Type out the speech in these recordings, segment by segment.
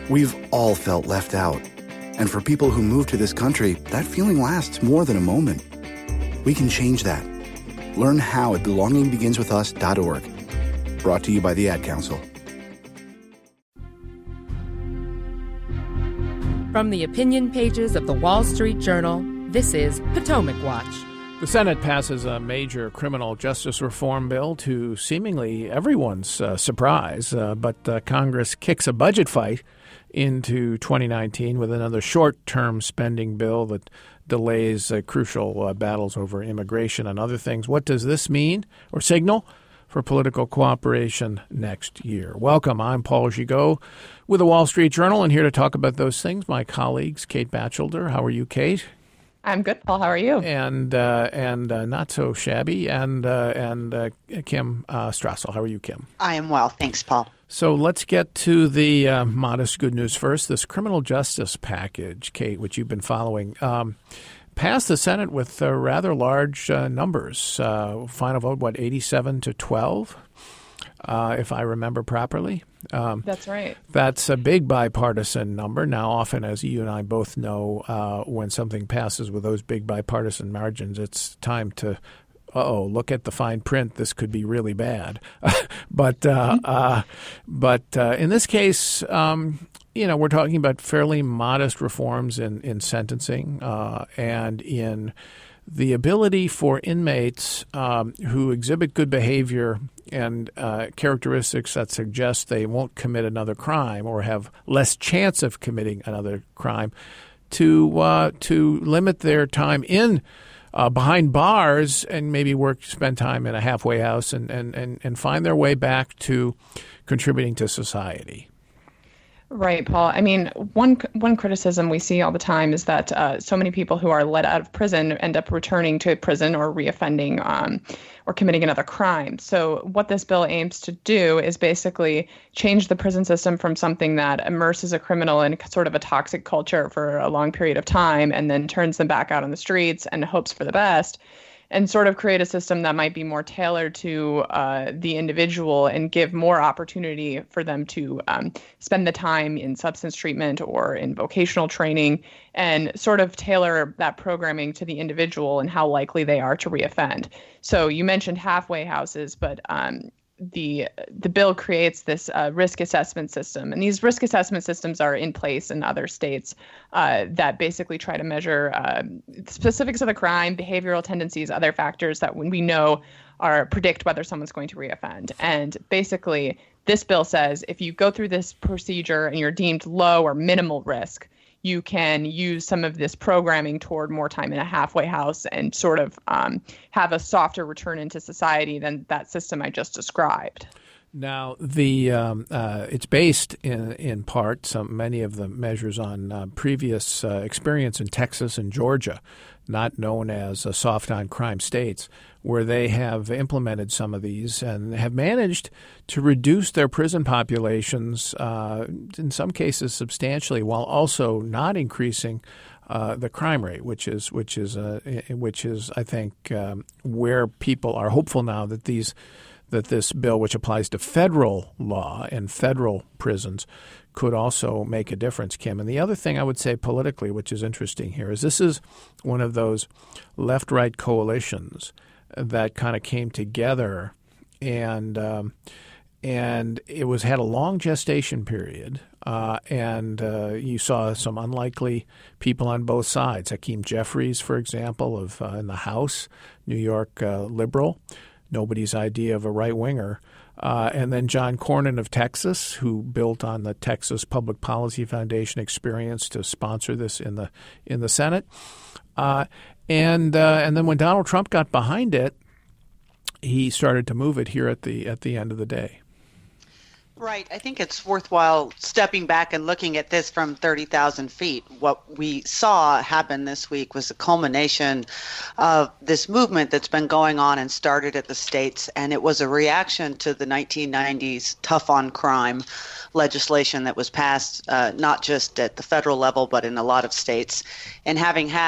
We've all felt left out. And for people who move to this country, that feeling lasts more than a moment. We can change that. Learn how at belongingbeginswithus.org. Brought to you by the Ad Council. From the opinion pages of the Wall Street Journal, this is Potomac Watch. The Senate passes a major criminal justice reform bill to seemingly everyone's surprise, but Congress kicks a budget fight into 2019 with another short-term spending bill that delays crucial battles over immigration and other things. What does this mean or signal for political cooperation next year? Welcome. I'm Paul Gigot with the Wall Street Journal, and here to talk about those things, my colleagues, Kate Batchelder. How are you, Kate? I'm good, Paul. How are you? And not so shabby. And Kim Strassel. How are you, Kim? I am well. Thanks, Paul. So let's get to the modest good news first. This criminal justice package, Kate, which you've been following, passed the Senate with rather large numbers. Final vote, 87-12, if I remember properly. That's right. That's a big bipartisan number. Now, often, as you and I both know, when something passes with those big bipartisan margins, it's time to look at the fine print. This could be really bad. But in this case, we're talking about fairly modest reforms in sentencing and in the ability for inmates who exhibit good behavior and characteristics that suggest they won't commit another crime or have less chance of committing another crime to limit their time in behind bars and maybe spend time in a halfway house and find their way back to contributing to society. Right, Paul. I mean, one criticism we see all the time is that so many people who are let out of prison end up returning to prison or reoffending or committing another crime. So what this bill aims to do is basically change the prison system from something that immerses a criminal in sort of a toxic culture for a long period of time and then turns them back out on the streets and hopes for the best, and sort of create a system that might be more tailored to the individual and give more opportunity for them to spend the time in substance treatment or in vocational training and sort of tailor that programming to the individual and how likely they are to reoffend. So you mentioned halfway houses, but the bill creates this risk assessment system. And these risk assessment systems are in place in other states that basically try to measure specifics of the crime, behavioral tendencies, other factors that when we know predict whether someone's going to reoffend. And basically, this bill says if you go through this procedure and you're deemed low or minimal risk, you can use some of this programming toward more time in a halfway house and sort of have a softer return into society than that system I just described. Now, it's based in part, many of the measures on previous experience in Texas and Georgia, not known as soft on crime states, where they have implemented some of these and have managed to reduce their prison populations, in some cases substantially, while also not increasing the crime rate, which is I think where people are hopeful now that this bill, which applies to federal law and federal prisons, could also make a difference, Kim. And the other thing I would say politically, which is interesting here, is this is one of those left-right coalitions that kind of came together, and it had a long gestation period, and you saw some unlikely people on both sides. Hakeem Jeffries, for example, in the House, New York liberal, nobody's idea of a right-winger. And then John Cornyn of Texas, who built on the Texas Public Policy Foundation experience to sponsor this in the Senate. And then when Donald Trump got behind it, he started to move it here at the end of the day. Right. I think it's worthwhile stepping back and looking at this from 30,000 feet. What we saw happen this week was a culmination of this movement that's been going on and started at the states, and it was a reaction to the 1990s tough on crime legislation that was passed not just at the federal level but in a lot of states. And having had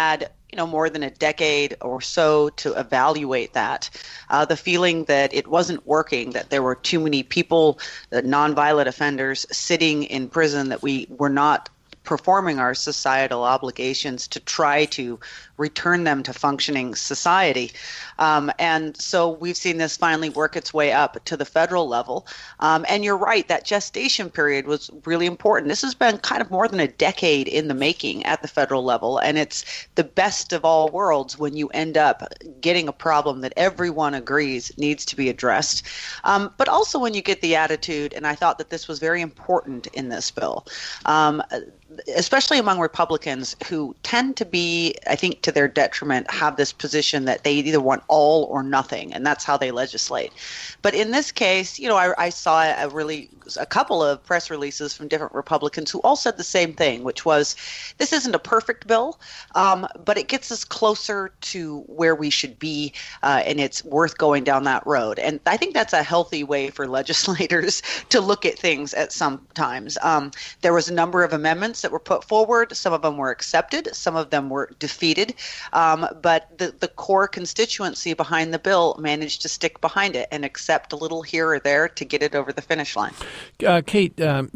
more than a decade or so to evaluate that. The feeling that it wasn't working, that there were too many people, nonviolent offenders, sitting in prison, that we were not performing our societal obligations to try to return them to functioning society. And so we've seen this finally work its way up to the federal level. And you're right, that gestation period was really important. This has been kind of more than a decade in the making at the federal level. And it's the best of all worlds when you end up getting a problem that everyone agrees needs to be addressed. But also when you get the attitude, and I thought that this was very important in this bill, especially among Republicans who tend to be, I think to their detriment, have this position that they either want all or nothing, and that's how they legislate. But in this case, I saw a couple of press releases from different Republicans who all said the same thing, which was, this isn't a perfect bill, but it gets us closer to where we should be, and it's worth going down that road. And I think that's a healthy way for legislators to look at things at some times. There was a number of amendments that were put forward. Some of them were accepted. Some of them were defeated. But the core constituency behind the bill managed to stick behind it and accept a little here or there to get it over the finish line. Kate,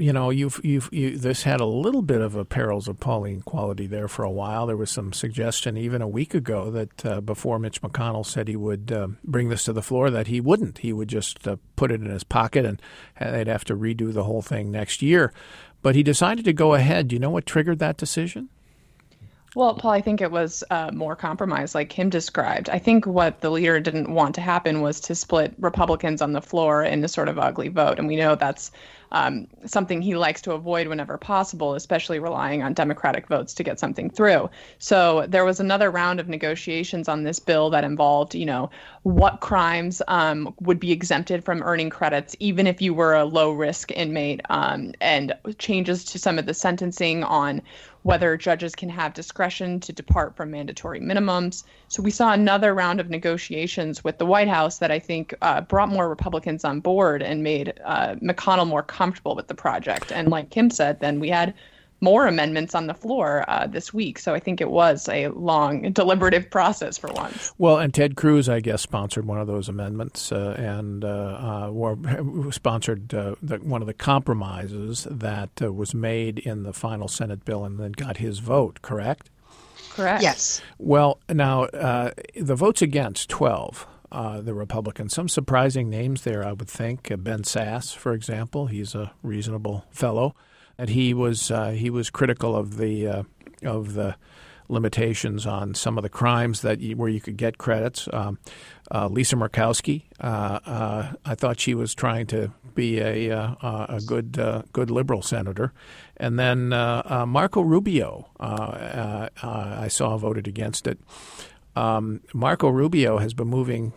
this had a little bit of a Perils of Pauline quality there for a while. There was some suggestion even a week ago that before Mitch McConnell said he would bring this to the floor, that he wouldn't. He would just put it in his pocket and they'd have to redo the whole thing next year. But he decided to go ahead. Do you know what triggered that decision? Well, Paul, I think it was more compromise, like Kim described. I think what the leader didn't want to happen was to split Republicans on the floor in a sort of ugly vote. And we know that's something he likes to avoid whenever possible, especially relying on Democratic votes to get something through. So there was another round of negotiations on this bill that involved, what crimes would be exempted from earning credits, even if you were a low-risk inmate, and changes to some of the sentencing on whether judges can have discretion to depart from mandatory minimums. So we saw another round of negotiations with the White House that I think brought more Republicans on board and made McConnell more comfortable with the project. And like Kim said, then we had more amendments on the floor this week. So I think it was a long, deliberative process for once. Well, and Ted Cruz, I guess, sponsored one of those amendments and sponsored one of the compromises that was made in the final Senate bill and then got his vote, correct? Correct. Yes. Well, now, the votes against, 12. The Republicans. Some surprising names there, I would think. Ben Sasse, for example. He's a reasonable fellow. And he was critical of the limitations on some of the crimes where you could get credits. Lisa Murkowski, I thought she was trying to be a good liberal senator, and then Marco Rubio, I saw voted against it. Marco Rubio has been moving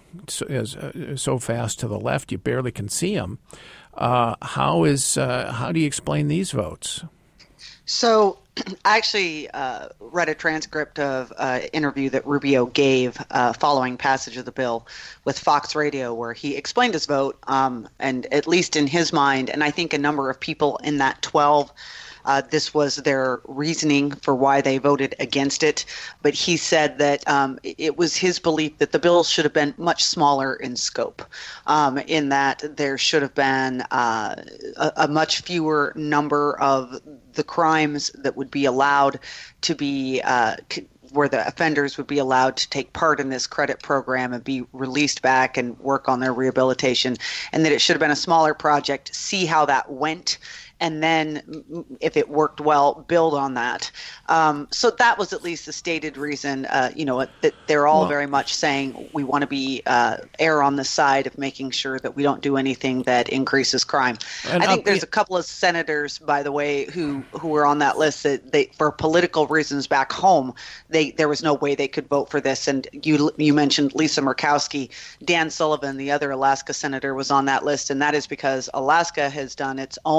so fast to the left you barely can see him. How do you explain these votes? So I actually read a transcript of an interview that Rubio gave following passage of the bill with Fox Radio, where he explained his vote, and at least in his mind, and I think a number of people in that 12, this was their reasoning for why they voted against it. But he said that it was his belief that the bill should have been much smaller in scope, in that there should have been a much fewer number of the crimes that would be allowed to be where the offenders would be allowed to take part in this credit program and be released back and work on their rehabilitation, and that it should have been a smaller project, see how that went, and then if it worked well, build on that. So that was at least the stated reason, that they're all very much saying we want to be err on the side of making sure that we don't do anything that increases crime. I think there's a couple of senators, by the way, who were on that list that they, for political reasons back home, there was no way they could vote for this. And you mentioned Lisa Murkowski. Dan Sullivan, the other Alaska senator, was on that list, and that is because Alaska has done its own version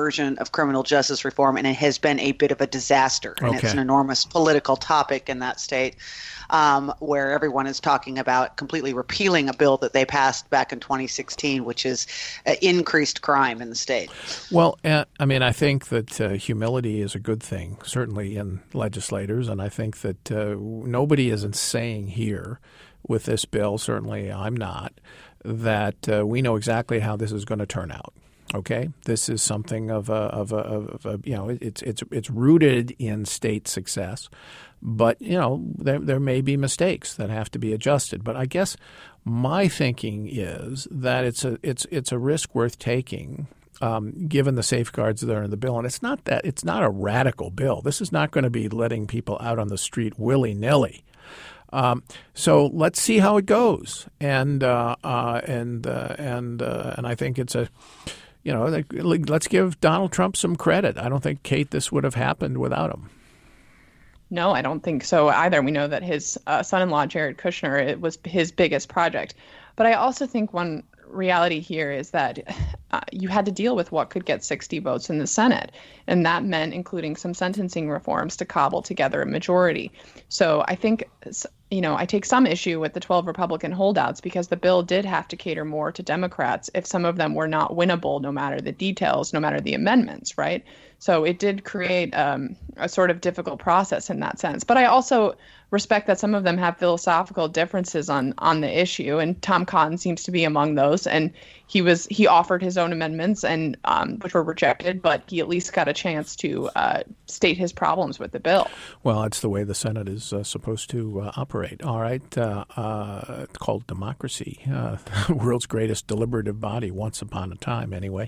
version of criminal justice reform, and it has been a bit of a disaster. And it's an enormous political topic in that state, where everyone is talking about completely repealing a bill that they passed back in 2016, which is increased crime in the state. Well, I mean, I think that humility is a good thing, certainly in legislators, and I think that nobody isn't saying here with this bill, certainly I'm not, that we know exactly how this is going to turn out. Okay, this is something of a it's rooted in state success, but there may be mistakes that have to be adjusted. But I guess my thinking is that it's a risk worth taking, given the safeguards that are in the bill. And it's not a radical bill. This is not going to be letting people out on the street willy-nilly. So let's see how it goes, and I think it's let's give Donald Trump some credit. I don't think, Kate, this would have happened without him. No, I don't think so either. We know that his son-in-law, Jared Kushner, it was his biggest project. But I also think one reality here is that you had to deal with what could get 60 votes in the Senate. And that meant including some sentencing reforms to cobble together a majority. So I think, I take some issue with the 12 Republican holdouts because the bill did have to cater more to Democrats if some of them were not winnable, no matter the details, no matter the amendments, right? So it did create a sort of difficult process in that sense. But I also respect that some of them have philosophical differences on the issue, and Tom Cotton seems to be among those. And he offered his own amendments, and which were rejected, but he at least got a chance to state his problems with the bill. Well, it's the way the Senate is supposed to operate. All right, it's called democracy, the world's greatest deliberative body, once upon a time, anyway.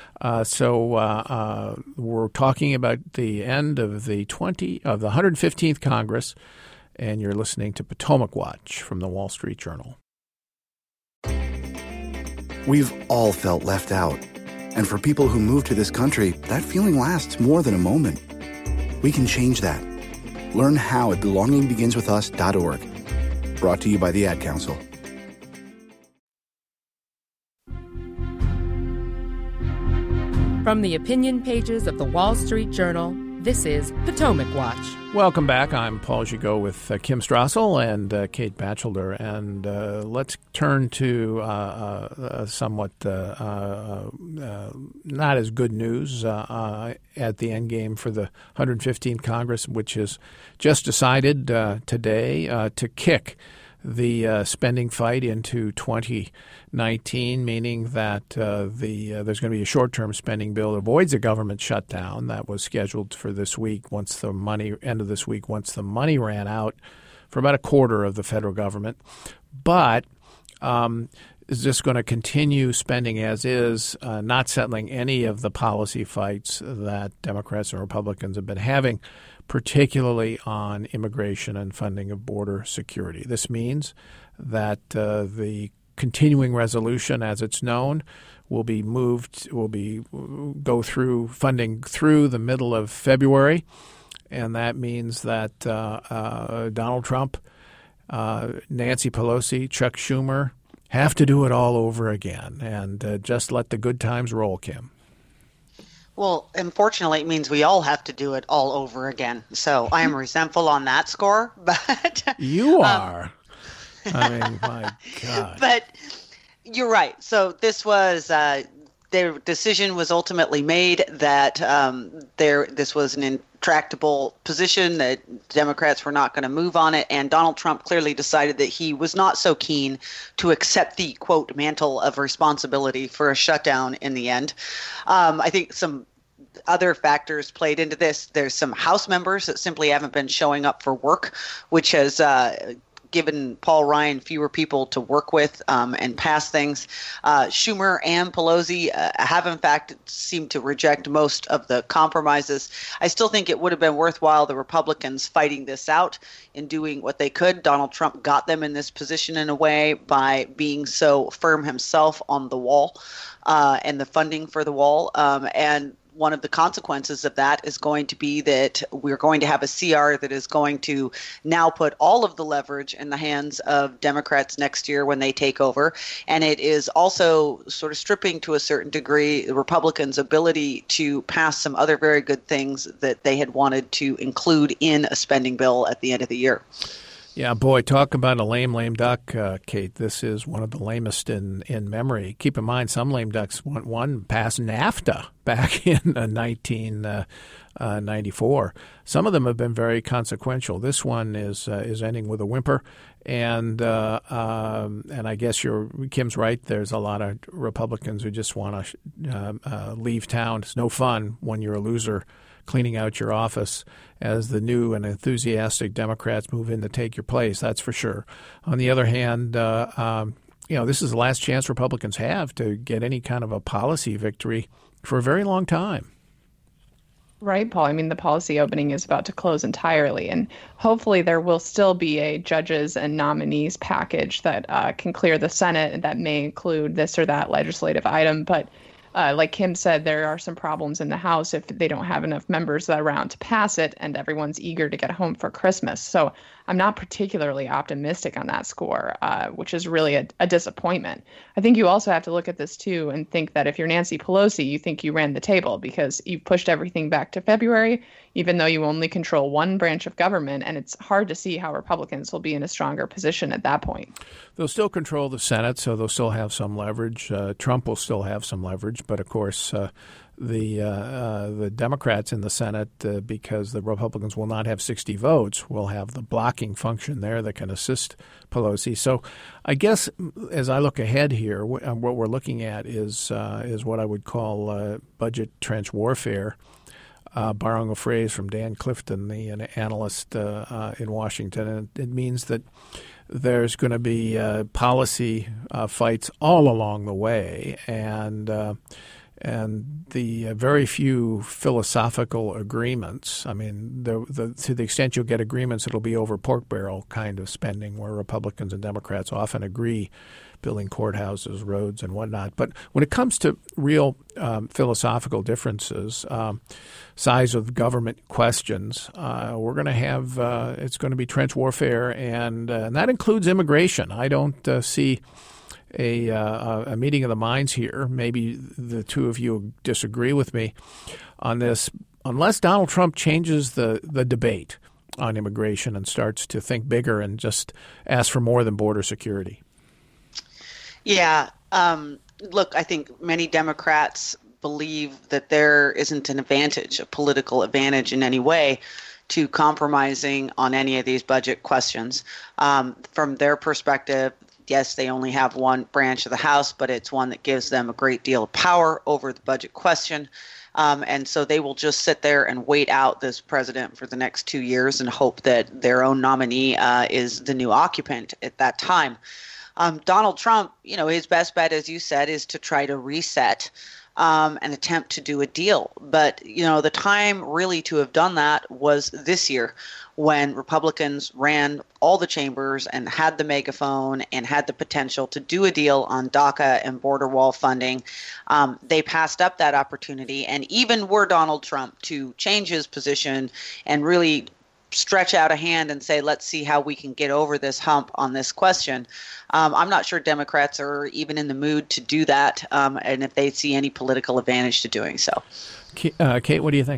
So we're talking about the end of the 115th Congress, and you're listening to Potomac Watch from the Wall Street Journal. We've all felt left out. And for people who move to this country, that feeling lasts more than a moment. We can change that. Learn how at belongingbeginswithus.org. Brought to you by the Ad Council. From the opinion pages of the Wall Street Journal, this is Potomac Watch. Welcome back. I'm Paul Gigot with Kim Strassel and Kate Batchelder. And let's turn to somewhat not as good news at the end game for the 115th Congress, which is just decided today to kick the spending fight into 2019, meaning that there's going to be a short-term spending bill that avoids a government shutdown that was scheduled for this week once the money ran out for about a quarter of the federal government. But is just going to continue spending as is, not settling any of the policy fights that Democrats and Republicans have been having, particularly on immigration and funding of border security. This means that the continuing resolution, as it's known, will go through funding through the middle of February, and that means that Donald Trump, Nancy Pelosi, Chuck Schumer have to do it all over again, and just let the good times roll, Kim. Well, unfortunately, it means we all have to do it all over again. So I am resentful on that score. But you are. I mean, my God. But you're right. So this was their decision was ultimately made that this was an intractable position, that Democrats were not going to move on it. And Donald Trump clearly decided that he was not so keen to accept the, quote, mantle of responsibility for a shutdown in the end. I think some other factors played into this. There's some House members that simply haven't been showing up for work, which has given Paul Ryan fewer people to work with and pass things. Schumer and Pelosi have, in fact, seemed to reject most of the compromises. I still think it would have been worthwhile the Republicans fighting this out and doing what they could. Donald Trump got them in this position in a way by being so firm himself on the wall and the funding for the wall. And one of the consequences of that is going to be that we're going to have a CR that is going to now put all of the leverage in the hands of Democrats next year when they take over. And it is also sort of stripping to a certain degree the Republicans' ability to pass some other very good things that they had wanted to include in a spending bill at the end of the year. Yeah, boy, talk about a lame duck, Kate. This is one of the lamest in memory. Keep in mind, some lame ducks one passed NAFTA back in 1994. Some of them have been very consequential. This one is ending with a whimper, and I guess Kim's right. There's a lot of Republicans who just want to leave town. It's no fun when you're a loser cleaning out your office as the new and enthusiastic Democrats move in to take your place, that's for sure. On the other hand, this is the last chance Republicans have to get any kind of a policy victory for a very long time. Right, Paul. I mean, the policy opening is about to close entirely, and hopefully there will still be a judges and nominees package that can clear the Senate, and that may include this or that legislative item. But like Kim said, there are some problems in the House if they don't have enough members around to pass it, and everyone's eager to get home for Christmas. So I'm not particularly optimistic on that score, which is really a disappointment. I think you also have to look at this, too, and think that if you're Nancy Pelosi, you think you ran the table because you've pushed everything back to February, even though you only control one branch of government, and it's hard to see how Republicans will be in a stronger position at that point. They'll still control the Senate, so they'll still have some leverage. Trump will still have some leverage, but of course the Democrats in the Senate, because the Republicans will not have 60 votes, will have the blocking function there that can assist Pelosi. So I guess as I look ahead here, what we're looking at is what I would call budget trench warfare. Borrowing a phrase from Dan Clifton, the analyst in Washington, and it means that there's going to be policy fights all along the way, and the very few philosophical agreements. I mean, to the extent you'll get agreements, it'll be over pork barrel kind of spending, where Republicans and Democrats often agree, building courthouses, roads, and whatnot. But when it comes to real philosophical differences, size of government questions, we're going to have it's going to be trench warfare, and that includes immigration. I don't see a meeting of the minds here. Maybe the two of you disagree with me on this. Unless Donald Trump changes the debate on immigration and starts to think bigger and just ask for more than border security. Yeah. Look, I think many Democrats believe that there isn't an advantage, a political advantage in any way, to compromising on any of these budget questions. From their perspective, yes, they only have one branch of the House, but it's one that gives them a great deal of power over the budget question. And so they will just sit there and wait out this president for the next 2 years and hope that their own nominee is the new occupant at that time. Donald Trump, his best bet, as you said, is to try to reset and attempt to do a deal. But, the time really to have done that was this year, when Republicans ran all the chambers and had the megaphone and had the potential to do a deal on DACA and border wall funding. They passed up that opportunity. And even were Donald Trump to change his position and really stretch out a hand and say, let's see how we can get over this hump on this question, I'm not sure Democrats are even in the mood to do that, and if they see any political advantage to doing so. Kate, what do you think?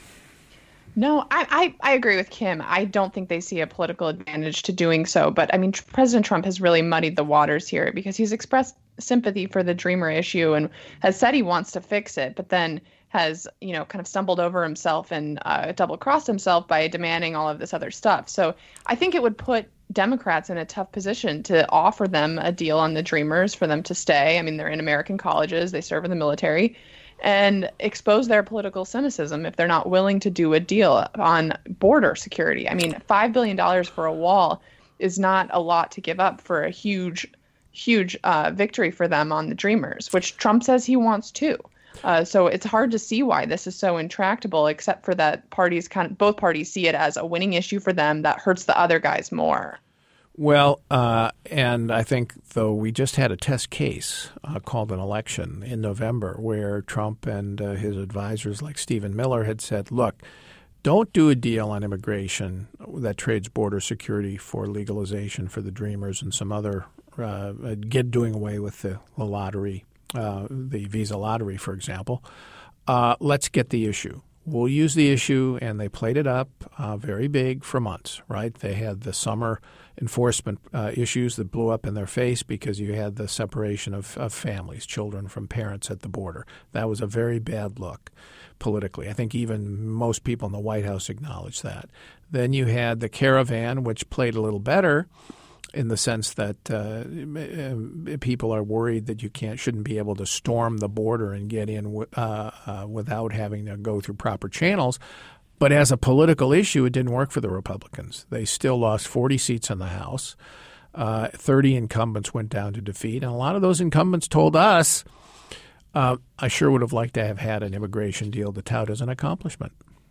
No, I agree with Kim. I don't think they see a political advantage to doing so. But I mean, President Trump has really muddied the waters here because he's expressed sympathy for the Dreamer issue and has said he wants to fix it, but then has, kind of stumbled over himself and double-crossed himself by demanding all of this other stuff. So I think it would put Democrats in a tough position to offer them a deal on the Dreamers for them to stay. I mean, they're in American colleges, they serve in the military, and expose their political cynicism if they're not willing to do a deal on border security. I mean, $5 billion for a wall is not a lot to give up for a huge victory for them on the Dreamers, which Trump says he wants too. So it's hard to see why this is so intractable, except for that both parties see it as a winning issue for them that hurts the other guys more. Well, and I think, though, we just had a test case called an election in November where Trump and his advisors like Stephen Miller had said, look, don't do a deal on immigration that trades border security for legalization for the Dreamers and some other doing away with the lottery, the visa lottery, for example. Let's get the issue. We'll use the issue, and they played it up very big for months, right? They had the summer enforcement issues that blew up in their face because you had the separation of families, children from parents at the border. That was a very bad look politically. I think even most people in the White House acknowledged that. Then you had the caravan, which played a little better in the sense that people are worried that you shouldn't be able to storm the border and get in without having to go through proper channels. But as a political issue, it didn't work for the Republicans. They still lost 40 seats in the House. 30 incumbents went down to defeat. And a lot of those incumbents told us, I sure would have liked to have had an immigration deal to tout as an accomplishment.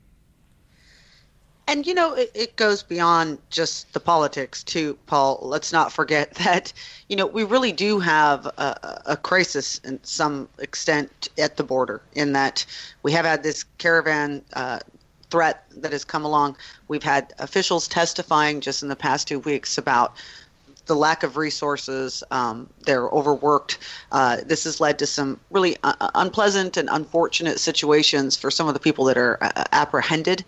And, it goes beyond just the politics, too, Paul. Let's not forget that, we really do have a crisis in some extent at the border in that we have had this caravan threat that has come along. We've had officials testifying just in the past 2 weeks about the lack of resources. They're overworked. This has led to some really unpleasant and unfortunate situations for some of the people that are apprehended.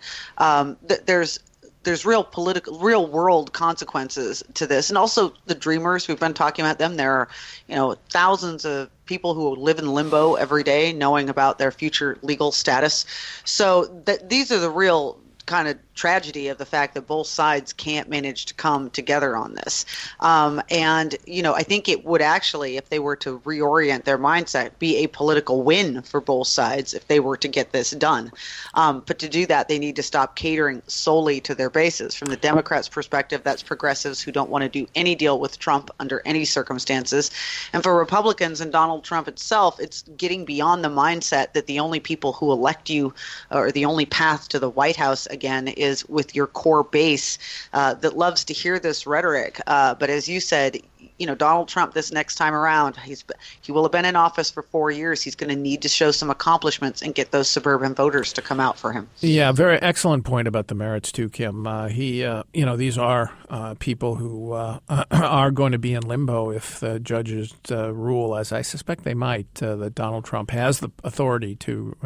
There's real world consequences to this, and also the Dreamers. We've been talking about them. There are thousands of people who live in limbo every day, knowing about their future legal status. So these are the real kind of tragedy of the fact that both sides can't manage to come together on this. And, I think it would actually, if they were to reorient their mindset, be a political win for both sides if they were to get this done. But to do that, they need to stop catering solely to their bases. From the Democrats' perspective, that's progressives who don't want to do any deal with Trump under any circumstances. And for Republicans and Donald Trump itself, it's getting beyond the mindset that the only people who elect you or the only path to the White House again is with your core base that loves to hear this rhetoric. But as you said, Donald Trump this next time around, he will have been in office for 4 years. He's going to need to show some accomplishments and get those suburban voters to come out for him. Yeah, very excellent point about the merits too, Kim. These are people who are going to be in limbo if the judges rule, as I suspect they might, that Donald Trump has the authority to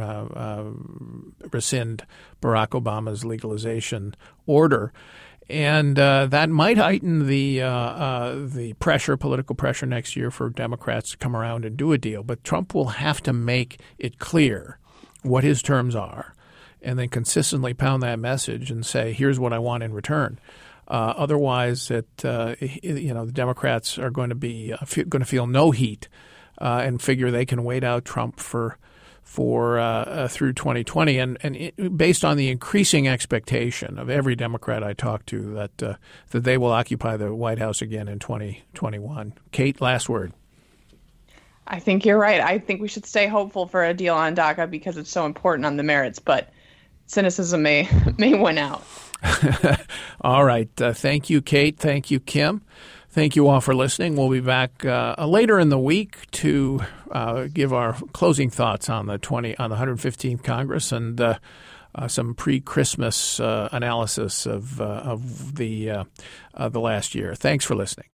rescind Barack Obama's legalization order. And that might heighten the pressure, political pressure next year for Democrats to come around and do a deal. But Trump will have to make it clear what his terms are and then consistently pound that message and say, here's what I want in return. Otherwise, the Democrats are going to feel no heat and figure they can wait out Trump for through 2020, and based on the increasing expectation of every Democrat I talk to that they will occupy the White House again in 2021. Kate, last word. I think you're right. I think we should stay hopeful for a deal on DACA because it's so important on the merits, but cynicism may win out. All right. Thank you, Kate. Thank you, Kim. Thank you all for listening. We'll be back later in the week to give our closing thoughts on the 115th Congress and some pre-Christmas analysis of the last year. Thanks for listening.